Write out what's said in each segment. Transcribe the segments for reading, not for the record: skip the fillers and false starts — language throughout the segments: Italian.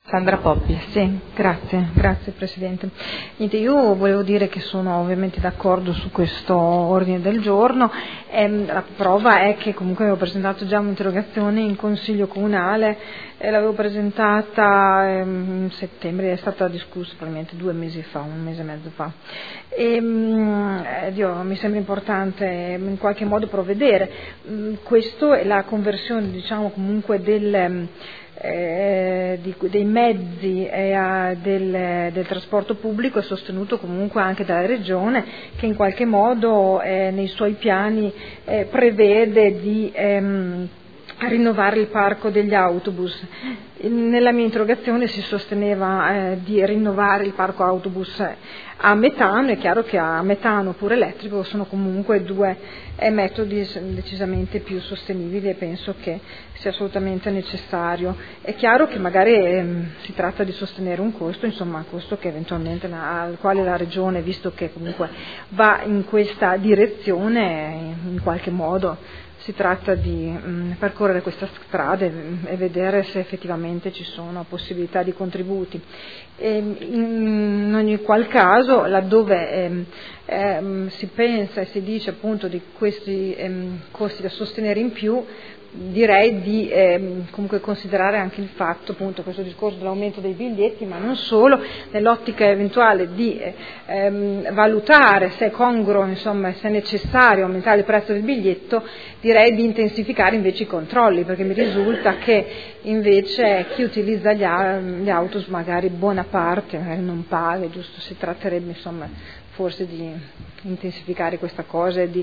Sandra Poppi. Sì, grazie Presidente. Niente, io volevo dire che sono ovviamente d'accordo su questo ordine del giorno. La prova è che comunque avevo presentato già un'interrogazione in Consiglio Comunale, l'avevo presentata in settembre, è stata discussa probabilmente 2 mesi fa, 1 mese e mezzo fa. Mi sembra importante in qualche modo provvedere. Questo è la conversione, diciamo, comunque dei mezzi del trasporto pubblico è sostenuto comunque anche dalla Regione, che in qualche modo nei suoi piani prevede di rinnovare il parco degli autobus. Nella mia interrogazione si sosteneva di rinnovare il parco autobus a metano. È chiaro che a metano oppure elettrico sono comunque 2 metodi decisamente più sostenibili e penso che sia assolutamente necessario. È chiaro che magari si tratta di sostenere un costo, insomma un costo che eventualmente al quale la Regione, visto che comunque va in questa direzione, in qualche modo si tratta di percorrere questa strada e vedere se effettivamente ci sono possibilità di contributi. In ogni qual caso, laddove si pensa e si dice appunto di questi costi da sostenere in più, direi di comunque considerare anche il fatto, appunto, questo discorso dell'aumento dei biglietti, ma non solo, nell'ottica eventuale di valutare se è congruo, insomma, se è necessario aumentare il prezzo del biglietto, direi di intensificare invece i controlli, perché mi risulta che invece chi utilizza gli autobus magari buona parte magari non paga, giusto? Si tratterebbe insomma forse di intensificare questa cosa e di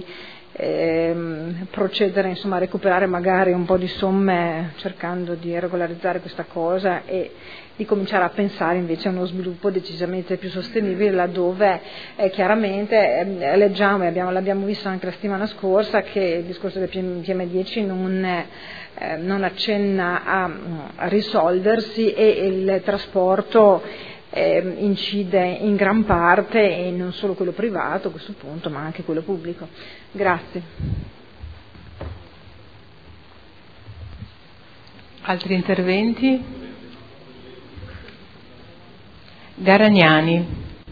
procedere insomma a recuperare magari un po' di somme cercando di regolarizzare questa cosa e di cominciare a pensare invece a uno sviluppo decisamente più sostenibile, laddove chiaramente leggiamo e l'abbiamo visto anche la settimana scorsa che il discorso del PM10 non accenna a risolversi e il trasporto incide in gran parte, e non solo quello privato a questo punto, ma anche quello pubblico. Grazie. Altri interventi? Garagnani.